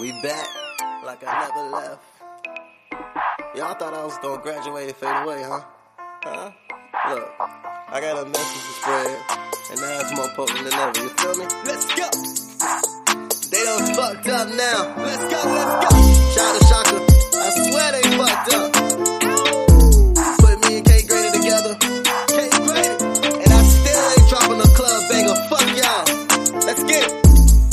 We back like I never left. Y'all thought I was gonna graduate and fade away, huh? Look, I got a message to spread, and now it's more potent than ever, you feel me? Let's go! They done fucked up now. Let's go, let's go! Shout to Shaka, I swear they fucked up. Put me and K Grady together. K Grady. And I still ain't dropping a club banger. Fuck y'all. Let's get it.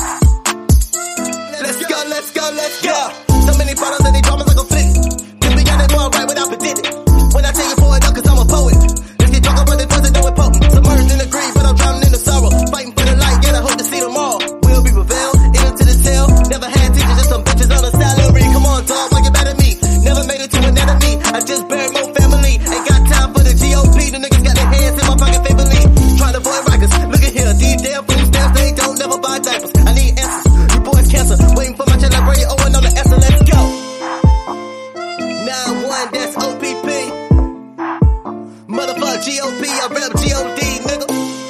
Let's go, let's go, let's go. So many bottles and they dramas like a flick. Then we got that more right without predicting. When I tell you for it up, cause I'm a poet. Let's get drunk on the first and do it potent. Submerged in the greed, but I'm drowning in the sorrow. Fighting for the light, yet I hope to see them all. Will be prevailed, into the tail. Never had teachers, just some bitches on a salary. Come on, dog, why you mad at me? Never made it to an enemy. I just buried more family. Ain't got time for the GOP. The niggas got their hands in my pocket, favorably. Trying to avoid rockets. Look at here, these damn food stamps, they don't never buy diapers. I need answers. You boys cancer. Waiting for my check like Ray Owen on the answer. Let's go. 9-1, that's OPP. Motherfuck GOP, I rep GOD, nigga.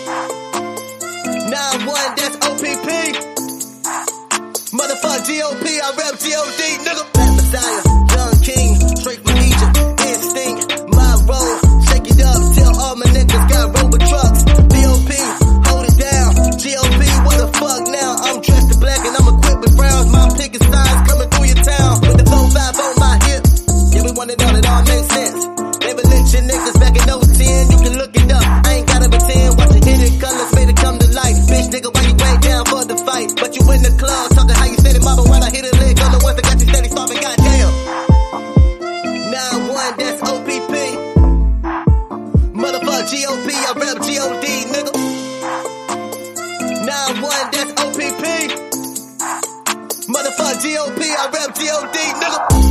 9-1, that's OPP. Motherfuck GOP, I rep GOD, nigga. Black Messiah, young king, straight from Egypt. Instinct, my role. Shake it up till all my niggas got rover trucks. BOP, hold it down. GOP, what the fuck now? I'm dressed in black and I'm equipped with browns. My picket signs coming through your town. With the 4-5 on my hip. Yeah, we want it all makes sense. They been lynching niggas back in 010. You can look it up, I ain't gotta pretend. Watch the hidden colors, made it come to light. Bitch nigga, why you way down for the fight? But you in the club, talking how you steady mobbing while I hit a leg on the ones that got you steady starving, goddamn. 9-1, that's OPP. Motherfuck GOP, I rep GOD, nigga. 9-1, that's OPP. Motherfuck GOP, I rep GOD, nigga.